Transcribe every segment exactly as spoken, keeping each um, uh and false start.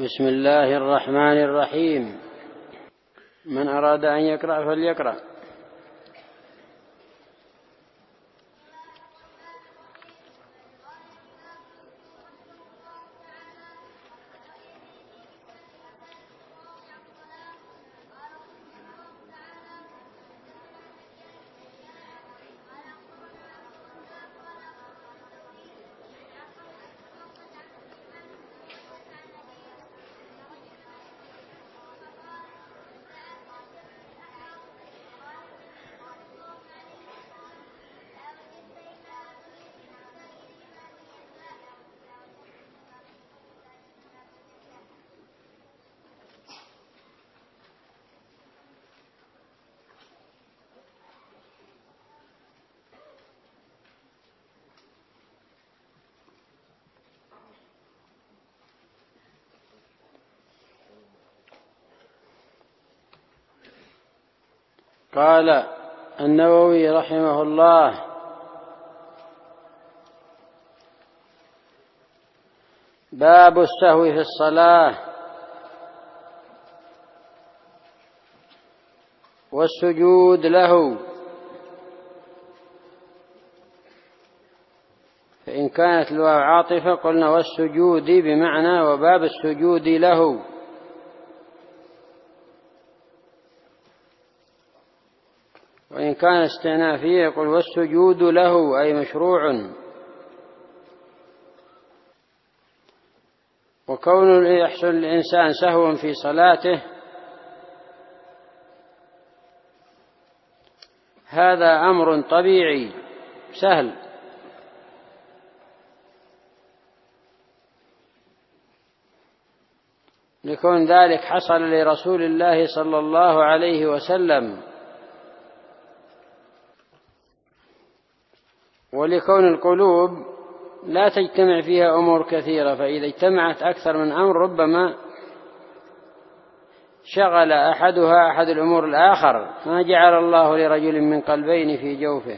بسم الله الرحمن الرحيم. من أراد أن يقرأ فليقرأ. قال النووي رحمه الله: باب السهو في الصلاة والسجود له. فإن كانت الواو عاطفة قلنا والسجود بمعنى وباب السجود له. وإن كان استئنافية يقول والسجود له أي مشروع. وكون يحصل الإنسان سهوا في صلاته هذا أمر طبيعي سهل، لكون ذلك حصل لرسول الله صلى الله عليه وسلم، ولكون القلوب لا تجتمع فيها أمور كثيرة، فإذا اجتمعت أكثر من أمر ربما شغل أحدها أحد الأمور الآخر، ما جعل الله لرجل من قلبين في جوفه.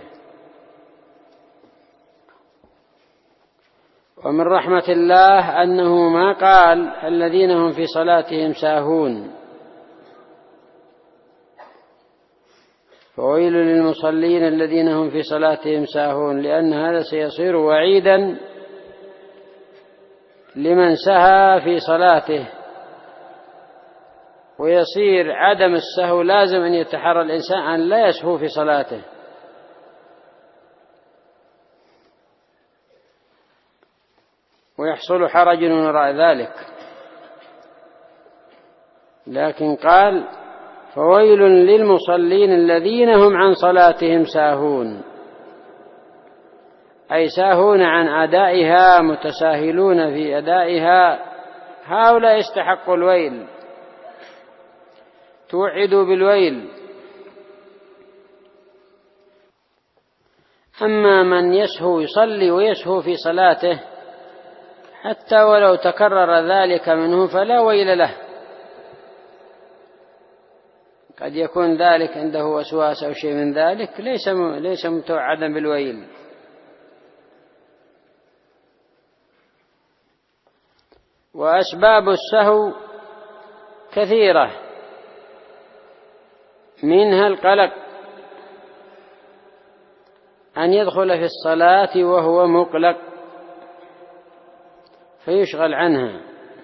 ومن رحمة الله أنه ما قال الذين هم في صلاتهم ساهون، فويل للمصلين الذين هم في صلاتهم ساهون، لأن هذا سيصير وعيدا لمن سهى في صلاته، ويصير عدم السهو لازم أن يتحرى الإنسان أن لا يسهو في صلاته. ويحصل حرج من وراء ذلك، لكن قال فويل للمصلين الذين هم عن صلاتهم ساهون، أي ساهون عن أدائها، متساهلون في أدائها، هؤلاء يستحقوا الويل، توعدوا بالويل. أما من يسهو يصلي ويسهو في صلاته حتى ولو تكرر ذلك منه فلا ويل له، قد يكون ذلك عنده وسواس أو شيء من ذلك، ليس ليس متوعدا بالويل. وأسباب السهو كثيرة، منها القلق، أن يدخل في الصلاة وهو مقلق فيشغل عنها.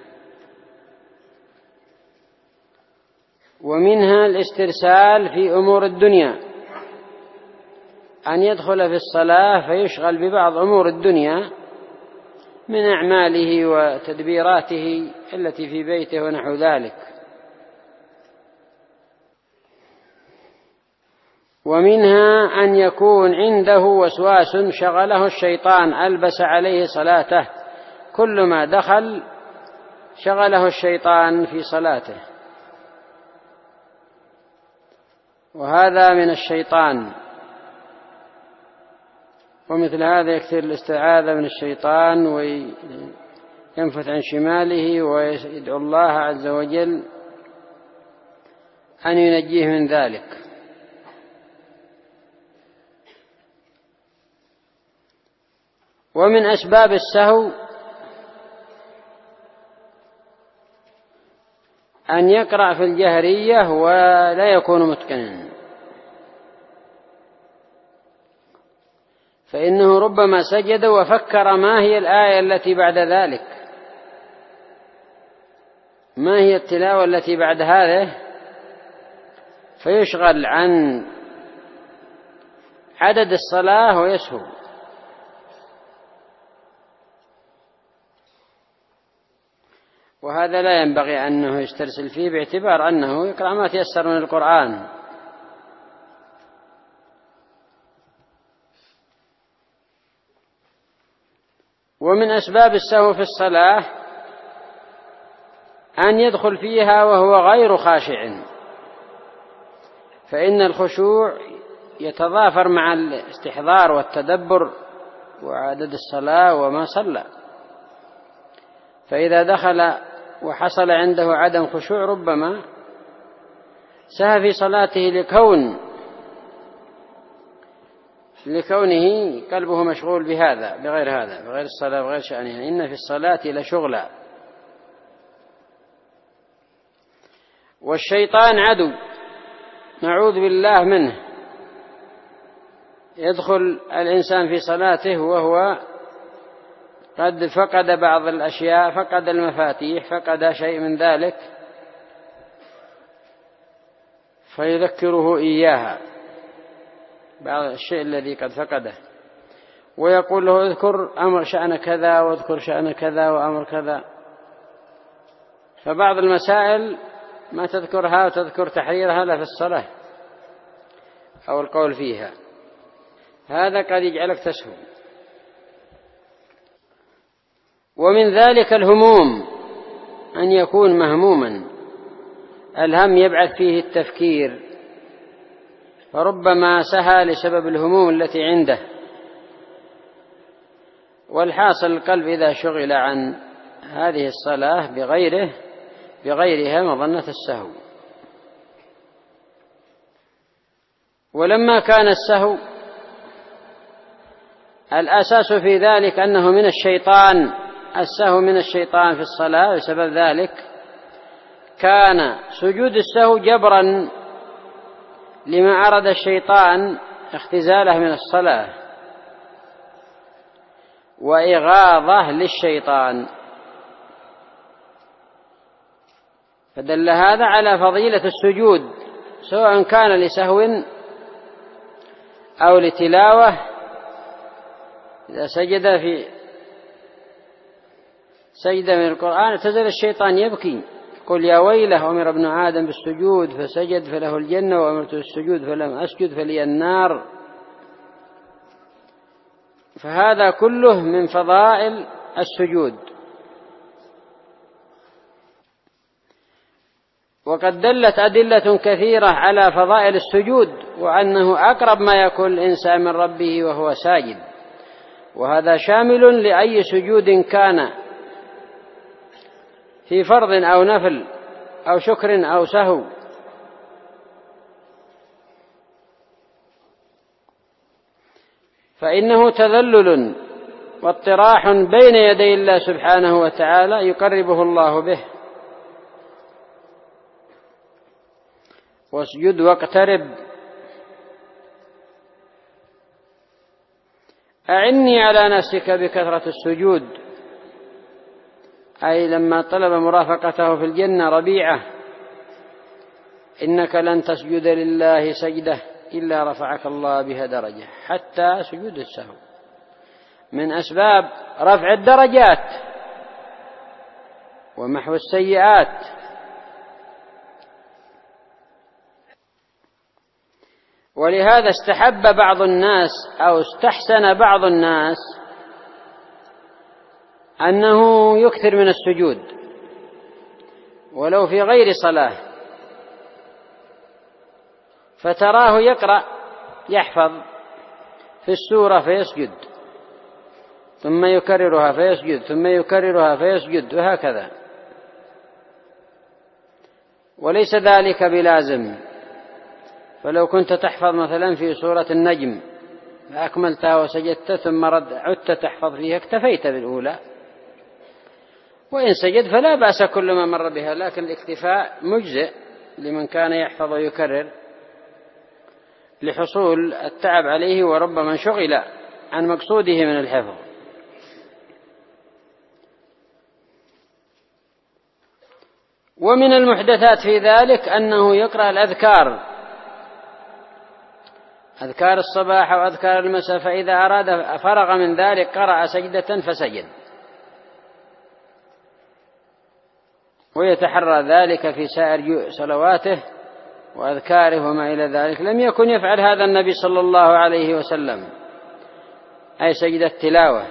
ومنها الاسترسال في أمور الدنيا، أن يدخل في الصلاة فيشغل ببعض أمور الدنيا من أعماله وتدبيراته التي في بيته ونحو ذلك. ومنها أن يكون عنده وسواس شغله الشيطان، ألبس عليه صلاته، كل ما دخل شغله الشيطان في صلاته، وهذا من الشيطان. ومثل هذا يكثر الاستعاذة من الشيطان وينفث عن شماله ويدعو الله عز وجل أن ينجيه من ذلك. ومن أسباب السهو أن يقرأ في الجهرية ولا يكون متقنا، فإنه ربما سجد وفكر ما هي الآية التي بعد ذلك، ما هي التلاوة التي بعد هذه، فيشغل عن عدد الصلاة ويسهو. وهذا لا ينبغي أنه يسترسل فيه، باعتبار أنه يقرأ ما تيسر من القرآن. ومن أسباب السهو في الصلاة أن يدخل فيها وهو غير خاشع، فإن الخشوع يتضافر مع الاستحضار والتدبر وعدد الصلاة وما صلى، فإذا دخل وحصل عنده عدم خشوع ربما سهى في صلاته لكون لكونه قلبه مشغول بهذا بغير هذا، بغير الصلاة بغير شأنها. إن في الصلاة لشغلا. والشيطان عدو نعوذ بالله منه، يدخل الإنسان في صلاته وهو قد فقد بعض الأشياء، فقد المفاتيح، فقد شيء من ذلك، فيذكره إياها بعض الشيء الذي قد فقده، ويقول له اذكر أمر شأن كذا واذكر شأن كذا وأمر كذا. فبعض المسائل ما تذكرها وتذكر تحريرها لا في الصلاة أو القول فيها، هذا قد يجعلك تسهو. ومن ذلك الهموم، أن يكون مهموما، الهم يبعث فيه التفكير، فربما سهى لسبب الهموم التي عنده. والحاصل القلب إذا شغل عن هذه الصلاة بغيره بغيرها مظنة السهو. ولما كان السهو الأساس في ذلك أنه من الشيطان، السهو من الشيطان في الصلاة، بسبب ذلك كان سجود السهو جبرا لما أراد الشيطان اختزاله من الصلاة وإغاظة للشيطان، فدل هذا على فضيلة السجود، سواء كان لسهو أو لتلاوة. إذا سجد في سجد من القرآن اعتزل الشيطان يبكي، قل يا ويله أمر ابن آدم بالسجود فسجد فله الجنة، وأمرت بالسجود فلم أسجد فلي النار. فهذا كله من فضائل السجود. وقد دلت أدلة كثيرة على فضائل السجود، وأنه أقرب ما يكون الإنسان من ربه وهو ساجد، وهذا شامل لأي سجود كان في فرض أو نفل أو شكر أو سهو. فإنه تذلل واطراح بين يدي الله سبحانه وتعالى يقربه الله به. واسجد واقترب. أعني على نفسك بكثرة السجود، أي لما طلب مرافقته في الجنة ربيعة: إنك لن تسجد لله سجدة إلا رفعك الله بها درجة. حتى سجود السهو من أسباب رفع الدرجات ومحو السيئات. ولهذا استحب بعض الناس أو استحسن بعض الناس أنه يكثر من السجود ولو في غير صلاة، فتراه يقرأ يحفظ في السورة فيسجد، ثم يكررها فيسجد، ثم يكررها فيسجد، وهكذا. وليس ذلك بلازم. فلو كنت تحفظ مثلا في سورة النجم فأكملتها وسجدت ثم رد عدت تحفظ فيها اكتفيت بالأولى. وإن سجد فلا بأس كل ما مر بها، لكن الاكتفاء مجزئ لمن كان يحفظ ويكرر لحصول التعب عليه وربما انشغل عن مقصوده من الحفظ. ومن المحدثات في ذلك أنه يقرأ الأذكار، أذكار الصباح وأذكار المساء، فإذا أراد فرغ من ذلك قرأ سجدة فسجد، ويتحرى ذلك في سائر صلواته وأذكاره وما إلى ذلك. لم يكن يفعل هذا النبي صلى الله عليه وسلم، أي سجدة التلاوة.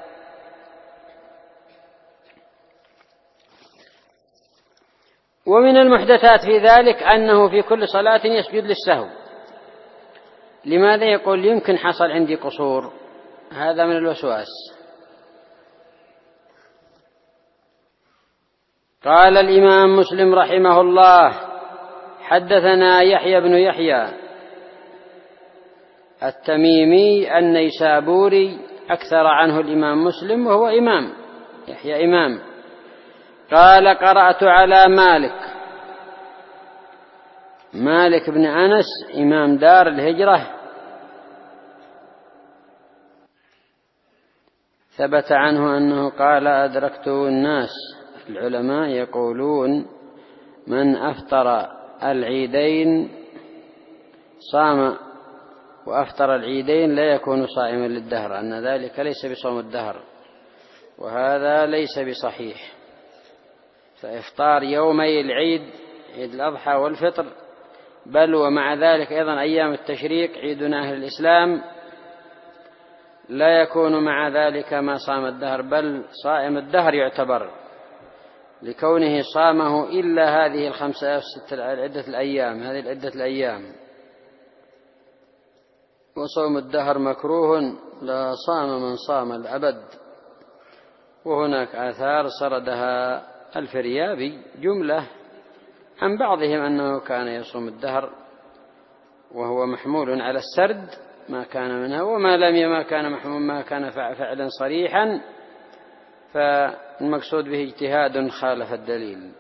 ومن المحدثات في ذلك أنه في كل صلاة يسجد للسهو. لماذا؟ يقول يمكن حصل عندي قصور، هذا من الوسواس. قال الإمام مسلم رحمه الله: حدثنا يحيى بن يحيى التميمي النيسابوري، أكثر عنه الإمام مسلم وهو إمام، يحيى إمام. قال: قرأت على مالك، مالك بن أنس إمام دار الهجرة، ثبت عنه أنه قال: أدركت الناس العلماء يقولون من أفطر العيدين صام وأفطر العيدين لا يكون صائما للدهر، أن ذلك ليس بصوم الدهر، وهذا ليس بصحيح. فإفطار يومي العيد، عيد الأضحى والفطر، بل ومع ذلك أيضا أيام التشريق عيدنا أهل الإسلام، لا يكون مع ذلك ما صام الدهر، بل صائم الدهر يعتبر، لكونه صامه إلا هذه الخمسة ستة عدة الأيام، هذه العدة الأيام. وصوم الدهر مكروه، لا صام من صام الأبد. وهناك آثار سردها الفريابي جملة عن بعضهم أنه كان يصوم الدهر، وهو محمول على السرد ما كان منها، وما لم يما كان محمول ما كان فعلا صريحا، فالمقصود به اجتهاد خالف الدليل.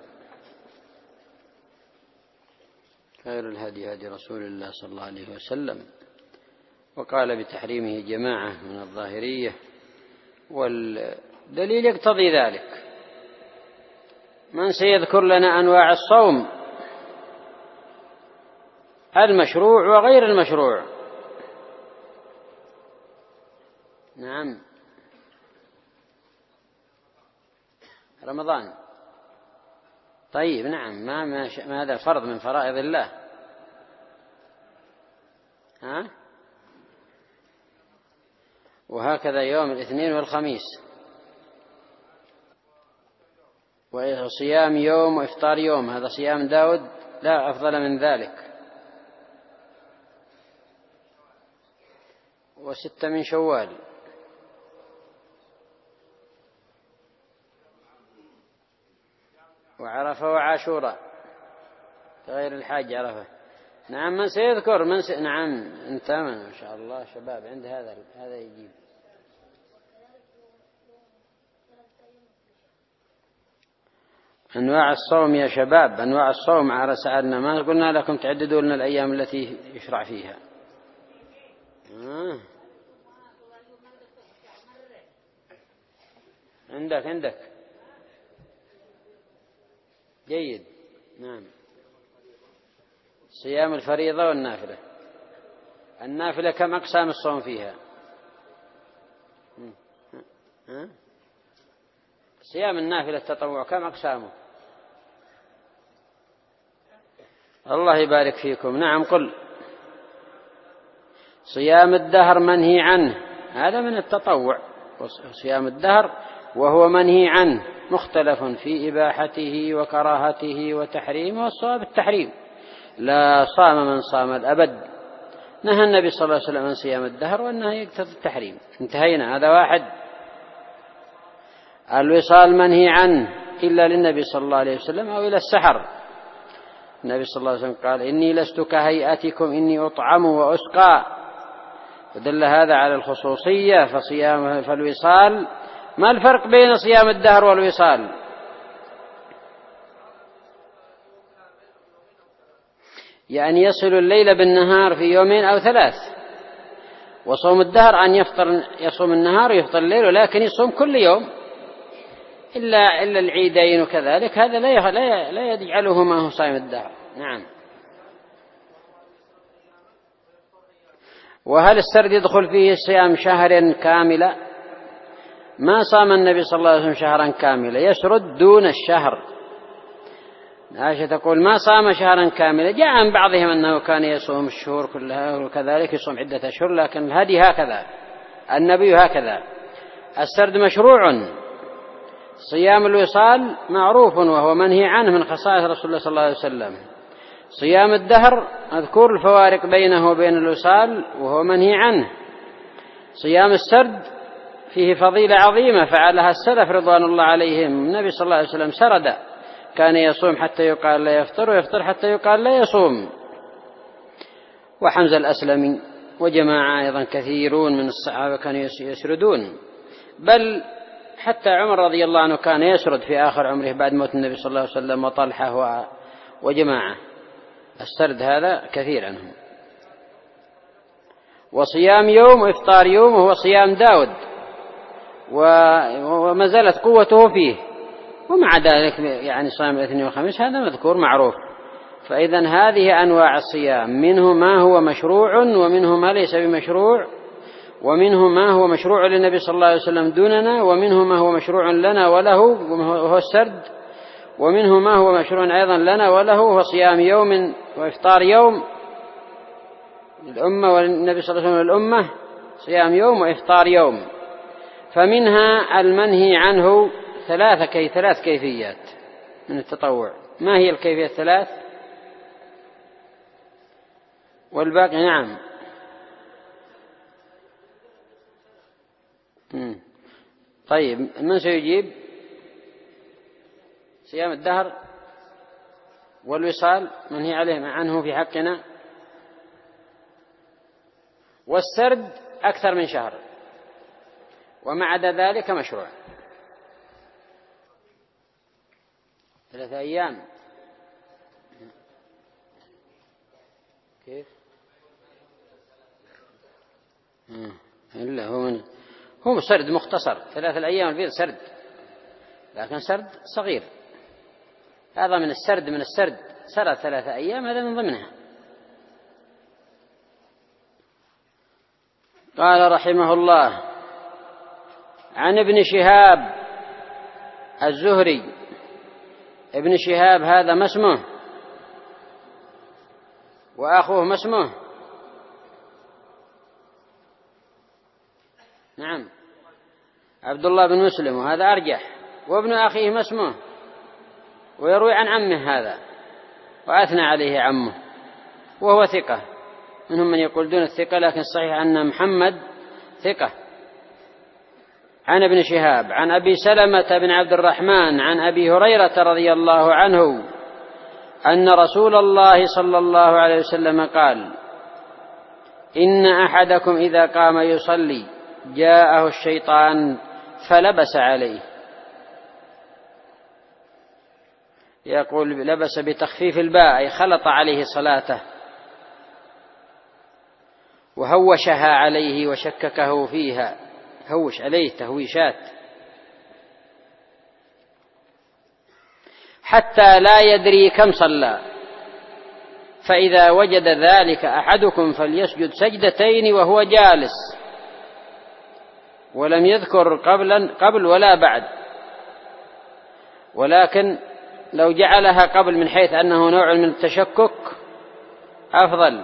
خير الهدي هدي رسول الله صلى الله عليه وسلم، وقال بتحريمه جماعة من الظاهرية، والدليل يقتضي ذلك. من سيذكر لنا أنواع الصوم المشروع وغير المشروع؟ نعم، رمضان. طيب، نعم، ما, ما هذا فرض من فرائض الله. ها؟ وهكذا يوم الاثنين والخميس، وصيام يوم وإفطار يوم، هذا صيام داود، لا أفضل من ذلك. وستة من شوال، وعرفة وعاشورة، غير الحاج عرفة. نعم، من سيذكر من س... نعم، انت ما شاء الله شباب عند هذا هذا يجيب. أنواع الصوم يا شباب، أنواع الصوم على سألنا، ما قلنا لكم تعددوا لنا الأيام التي يشرع فيها. آه. عندك عندك جيد. نعم، صيام الفريضة والنافلة. النافلة كم أقسام الصوم فيها؟ ها؟ صيام النافلة التطوع كم أقسامه؟ الله يبارك فيكم. نعم، قل. صيام الدهر منهي عنه، هذا من التطوع. صيام الدهر وهو منهي عنه، مختلف في إباحته وكراهته وتحريمه، والصواب التحريم. لا صام من صام الأبد، نهى النبي صلى الله عليه وسلم عن صيام الدهر، وأنه يقتضي التحريم. انتهينا، هذا واحد. الوصال منهي عنه إلا للنبي صلى الله عليه وسلم أو إلى السحر. النبي صلى الله عليه وسلم قال: إني لست كهيئتكم، إني أطعم وأسقى. ودل هذا على الخصوصية. فصيام فالوصال، ما الفرق بين صيام الدهر والوصال؟ يعني يصل الليل بالنهار في يومين أو ثلاث. وصوم الدهر أن يفطر يصوم النهار ويفطر الليل، ولكن يصوم كل يوم إلا إلا العيدين وكذلك، هذا لا لا يجعله ما هو صائم الدهر. نعم. وهل السرد يدخل فيه صيام شهر كاملا؟ ما صام النبي صلى الله عليه وسلم شهرا كاملا، يسرد دون الشهر. عائشة تقول ما صام شهرا كاملا. جاء عن بعضهم أنه كان يصوم الشهور كلها وكذلك يصوم عدة أشهر، لكن الهدي هكذا، النبي هكذا. السرد مشروع. صيام الوصال معروف وهو منهي عنه من خصائص رسول الله صلى الله عليه وسلم. صيام الدهر أذكر الفوارق بينه وبين الوصال وهو منهي عنه. صيام السرد فيه فضيلة عظيمة فعلها السلف رضوان الله عليهم. النبي صلى الله عليه وسلم سرد، كان يصوم حتى يقال لا يفطر، ويفطر حتى يقال لا يصوم. وحمزة الأسلمي وجماعة أيضا كثيرون من الصحابة كانوا يسردون، بل حتى عمر رضي الله عنه كان يسرد في آخر عمره بعد موت النبي صلى الله عليه وسلم، وطلحة وجماعة. السرد هذا كثير عنهم. وصيام يوم وإفطار يوم وهو صيام داود، وما زالت قوته فيه. ومع ذلك يعني صيام الاثنين والخميس هذا مذكور معروف. فإذا هذه أنواع الصيام، منه ما هو مشروع ومنه ما ليس بمشروع، ومنه ما هو مشروع للنبي صلى الله عليه وسلم دوننا، ومنه ما هو مشروع لنا وله وهو السرد، ومنه ما هو مشروع أيضا لنا وله وهو صيام يوم وإفطار يوم للأمة، والنبي صلى الله عليه وسلم للأمة صيام يوم وإفطار يوم. فمنها المنهي عنه ثلاثة كي ثلاث كيفيات من التطوع. ما هي الكيفية الثلاث؟ والباقي نعم. مم. طيب من سيجيب؟ صيام الدهر والوصال منهي عليه عنه في حقنا، والسرد أكثر من شهر، وما عدا ذلك مشروع. ثلاثة أيام كيف؟ إلا هو من هو سرد مختصر. ثلاثة الأيام البيض سرد، لكن سرد صغير. هذا من السرد من السرد سرد ثلاثة أيام، هذا من ضمنها. قال رحمه الله عن ابن شهاب الزهري. ابن شهاب هذا ما اسمه؟ وأخوه ما اسمه؟ نعم عبد الله بن مسلم، وهذا أرجح. وابن أخيه ما اسمه؟ ويروي عن عمه هذا، وأثنى عليه عمه، وهو ثقة. منهم من يقول دون الثقة، لكن الصحيح أن محمد ثقة. عن ابن شهاب عن أبي سلمة بن عبد الرحمن عن أبي هريرة رضي الله عنه أن رسول الله صلى الله عليه وسلم قال: إن أحدكم إذا قام يصلي جاءه الشيطان فلبس عليه. يقول لبس بتخفيف الباء، أي خلط عليه صلاته وهوشها عليه وشككه فيها. هوش عليه تهويشات حتى لا يدري كم صلى. فإذا وجد ذلك أحدكم فليسجد سجدتين وهو جالس، ولم يذكر قبل قبل ولا بعد، ولكن لو جعلها قبل من حيث أنه نوع من التشكك أفضل.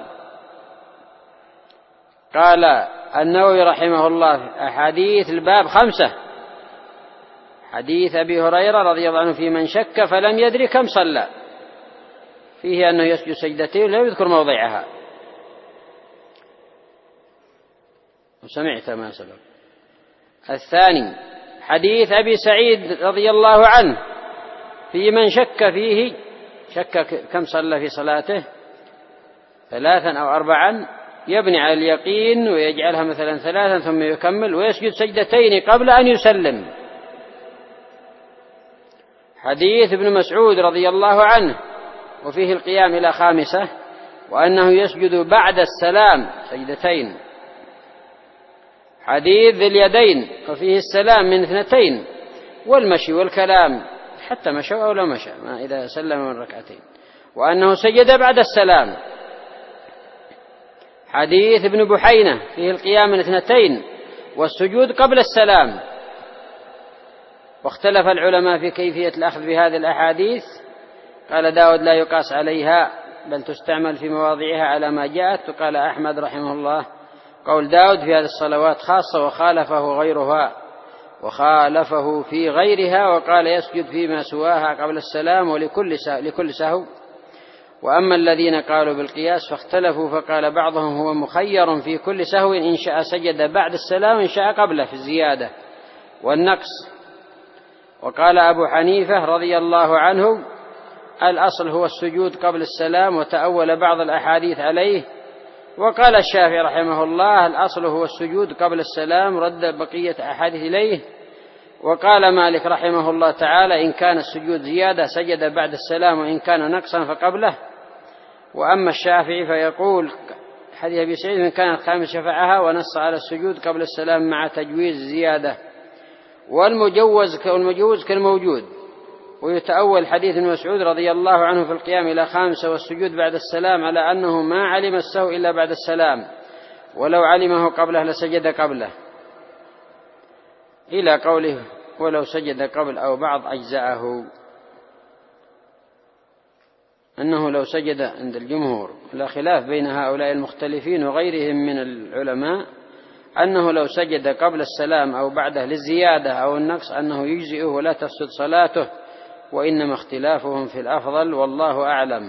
قال النووي رحمه الله: أحاديث الباب خمسة. حديث أبي هريرة رضي الله عنه في من شك فلم يدري كم صلى، فيه أنه يسجد سجدتين ولا يذكر موضعها، وسمعت ما سبق. الثاني حديث أبي سعيد رضي الله عنه في من شك فيه، شك كم صلى في صلاته، ثلاثا أو أربعا، يبني على اليقين ويجعلها مثلا ثلاثا ثم يكمل ويسجد سجدتين قبل أن يسلم. حديث ابن مسعود رضي الله عنه وفيه القيام إلى خامسة، وأنه يسجد بعد السلام سجدتين. حديث ذي اليدين وفيه السلام من اثنتين، والمشي والكلام حتى مشوا أو لا مشى ما إذا سلم من ركعتين، وأنه سجد بعد السلام. حديث ابن بحينة فيه القيام من اثنتين والسجود قبل السلام. واختلف العلماء في كيفية الأخذ بهذه الأحاديث. قال داود لا يقاس عليها بل تستعمل في مواضعها على ما جاءت. وقال أحمد رحمه الله قول داود في هذه الصلوات خاصة وخالفه غيرها وخالفه في غيرها، وقال يسجد فيما سواها قبل السلام ولكل لكل سهو. وأما الذين قالوا بالقياس فاختلفوا، فقال بعضهم هو مخير في كل سهو إن شاء سجد بعد السلام إن شاء قبله في الزيادة والنقص. وقال أبو حنيفة رضي الله عنه الأصل هو السجود قبل السلام، وتأول بعض الأحاديث عليه. وقال الشافعي رحمه الله الأصل هو السجود قبل السلام، رد بقية أحاديث إليه. وقال مالك رحمه الله تعالى إن كان السجود زيادة سجد بعد السلام، وإن كان نقصا فقبله. وأما الشافعي فيقول حديث أبي سعيد من كان الخامس شفعها، ونص على السجود قبل السلام مع تجويز زيادة، والمجوز كالمجوز كالموجود. ويتأول حديث ابن مسعود رضي الله عنه في القيام إلى خامسة والسجود بعد السلام على أنه ما علم السهو إلا بعد السلام، ولو علمه قبله لسجد قبله، إلى قوله ولو سجد قبل أو بعض أجزاءه، أنه لو سجد عند الجمهور. لا خلاف بين هؤلاء المختلفين وغيرهم من العلماء أنه لو سجد قبل السلام أو بعده للزيادة أو النقص أنه يجزئه ولا تفسد صلاته، وإنما اختلافهم في الأفضل والله أعلم.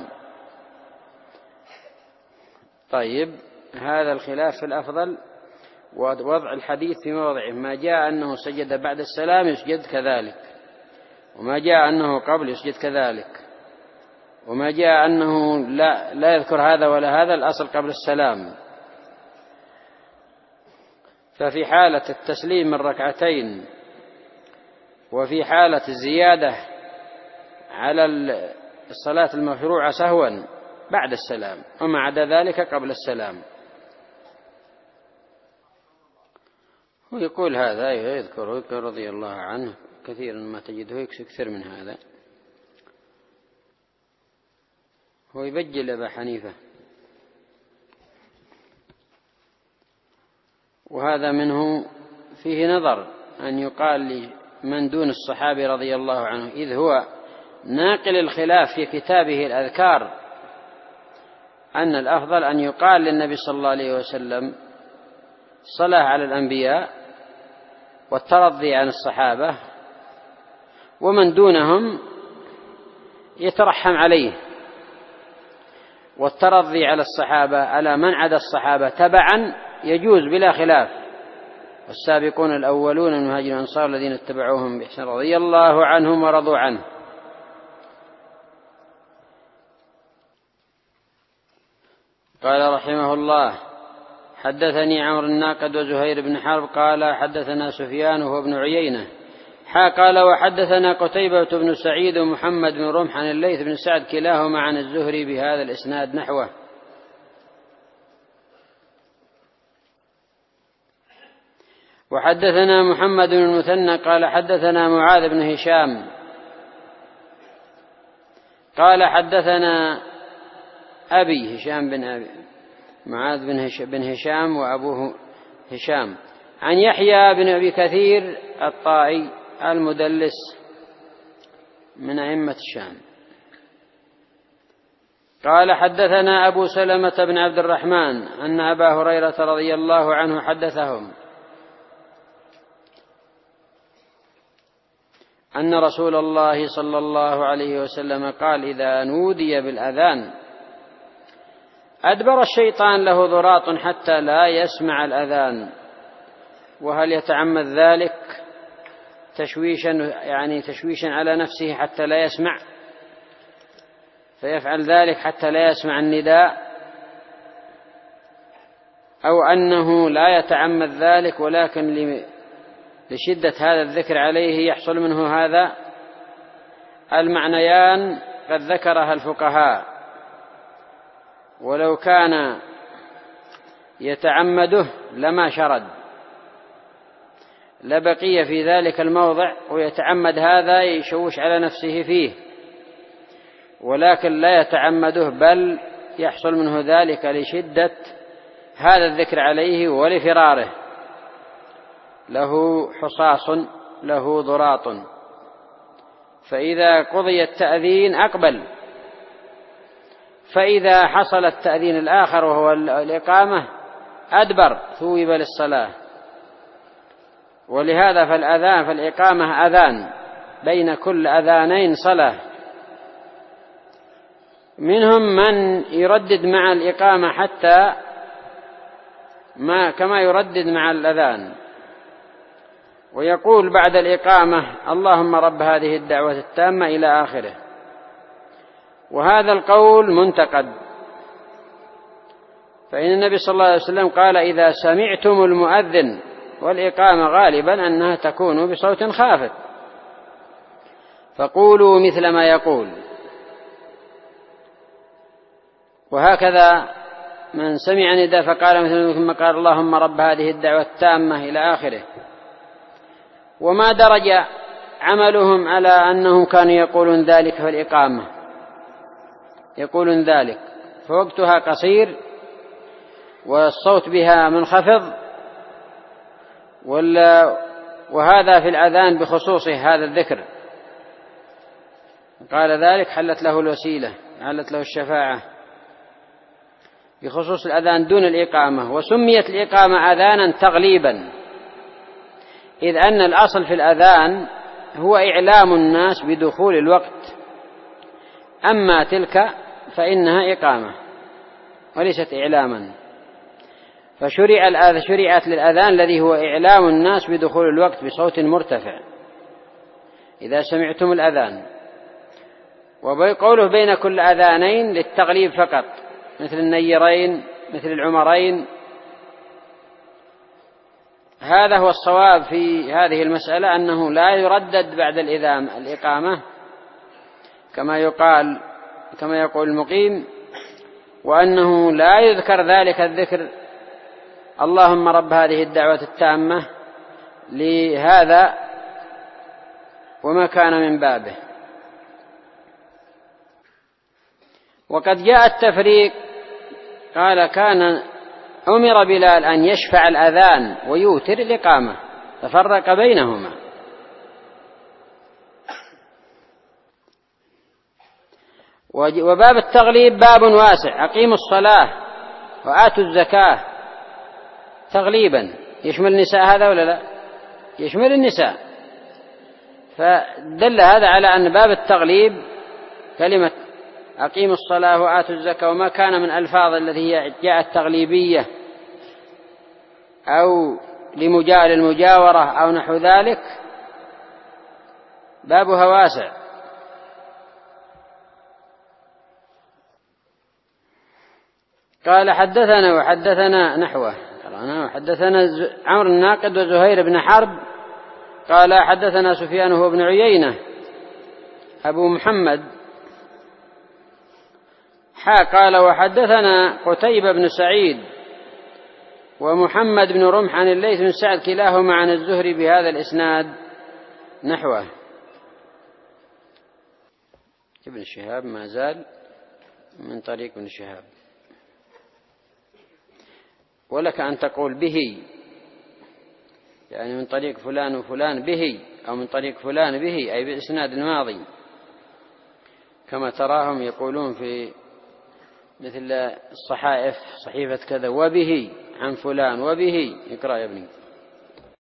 طيب، هذا الخلاف في الأفضل ووضع الحديث في موضعه. ما جاء أنه سجد بعد السلام يسجد كذلك، وما جاء أنه قبل يسجد كذلك، وما جاء أنه لا, لا يذكر هذا ولا هذا، الأصل قبل السلام. ففي حالة التسليم من ركعتين وفي حالة الزيادة على الصلاة المشروعة سهوا بعد السلام، وما عدا ذلك قبل السلام. ويقول هذا يذكره رضي الله عنه كثيرا ما تجده يكثر من هذا. هو يبجل أبا حنيفة، وهذا منه فيه نظر أن يقال لمن دون الصحابي رضي الله عنه، إذ هو ناقل الخلاف في كتابه الأذكار، أن الأفضل أن يقال للنبي صلى الله عليه وسلم صلاة على الأنبياء والترضي عن الصحابة، ومن دونهم يترحم عليه، والترضي على الصحابة على من عدا الصحابة تبعا يجوز بلا خلاف. والسابقون الأولون من المهاجرين والأنصار الذين اتبعوهم بإحسان رضي الله عنهم ورضوا عنه. قال رحمه الله حدثني عمرو الناقد وزهير بن حرب قال حدثنا سفيان وهو ابن عيينة حا قال وحدثنا قتيبة بن سعيد ومحمد بن رمح عن الليث بن سعد كلاهما عن الزهري بهذا الإسناد نحوه. وحدثنا محمد بن المثنى قال حدثنا معاذ بن هشام قال حدثنا أبي هشام بن أبي معاذ بن هشام وأبوه هشام عن يحيى بن أبي كثير الطائي المدلس من أئمة الشام قال حدثنا أبو سلمة بن عبد الرحمن أن أبا هريرة رضي الله عنه حدثهم أن رسول الله صلى الله عليه وسلم قال إذا نودي بالأذان أدبر الشيطان له ضراط حتى لا يسمع الأذان. وهل يتعمد ذلك تشويشا يعني تشويشا على نفسه حتى لا يسمع فيفعل ذلك حتى لا يسمع النداء، أو أنه لا يتعمد ذلك ولكن لشدة هذا الذكر عليه يحصل منه هذا؟ المعنيان قد ذكرها الفقهاء، ولو كان يتعمده لما شرد، لبقي في ذلك الموضع ويتعمد هذا يشوش على نفسه فيه، ولكن لا يتعمده بل يحصل منه ذلك لشدة هذا الذكر عليه ولفراره، له حصاص له ضراط، فإذا قضي التأذين أقبل، فإذا حصل التأذين الآخر وهو الإقامة أدبر ثوب للصلاة. ولهذا فالأذان فالإقامة أذان، بين كل أذانين صلاة. منهم من يردد مع الإقامة حتى ما كما يردد مع الأذان، ويقول بعد الإقامة اللهم رب هذه الدعوة التامة إلى آخره، وهذا القول منتقد، فإن النبي صلى الله عليه وسلم قال إذا سمعتم المؤذن، والإقامة غالبا أنها تكون بصوت خافت، فقولوا مثل ما يقول. وهكذا من سمع نداء فقال مثل ثم قال اللهم رب هذه الدعوة التامة إلى آخره. وما درج عملهم على أنهم كانوا يقولون ذلك في الإقامة، يقولون ذلك فوقتها قصير والصوت بها منخفض، وهذا في الأذان بخصوصه هذا الذكر، قال ذلك حلت له الوسيلة، حلت له الشفاعة بخصوص الأذان دون الإقامة. وسميت الإقامة أذانا تغليبا، إذ أن الأصل في الأذان هو إعلام الناس بدخول الوقت، أما تلك فإنها إقامة وليست إعلاما، فشرع الآذان شرعت للأذان الذي هو إعلام الناس بدخول الوقت بصوت مرتفع إذا سمعتم الأذان. وقوله بين كل أذانين للتغليب فقط، مثل النيرين مثل العمرين. هذا هو الصواب في هذه المسألة، أنه لا يردد بعد الإذان الإقامة كما يقال كما يقول المقيم، وأنه لا يذكر ذلك الذكر اللهم رب هذه الدعوة التامة لهذا وما كان من بابه. وقد جاء التفريق، قال كان أمر بلال أن يشفع الأذان ويوتر الإقامة، ففرق بينهما. وباب التغليب باب واسع، أقيموا الصلاة وآتوا الزكاة تغليبا، يشمل النساء هذا ولا لا؟ يشمل النساء، فدل هذا على أن باب التغليب كلمة أقيموا الصلاة وآتوا الزكاة وما كان من ألفاظ التي جاءت تغليبية أو لمجال المجاورة أو نحو ذلك بابها واسع. قال حدثنا وحدثنا نحوه، حدثنا عمرو الناقد وزهير بن حرب قال حدثنا سفيان هو بن عيينة أبو محمد حا قال وحدثنا قتيبة بن سعيد ومحمد بن رمح عن الليث بن سعد كلاهما عن الزهري بهذا الإسناد نحوه. ابن شهاب ما زال من طريق ابن شهاب، ولك أن تقول به، يعني من طريق فلان وفلان به، أو من طريق فلان به، أي بإسناد الماضي، كما تراهم يقولون في مثل الصحائف صحيفة كذا وبه عن فلان وبه. اقرأ يا ابني.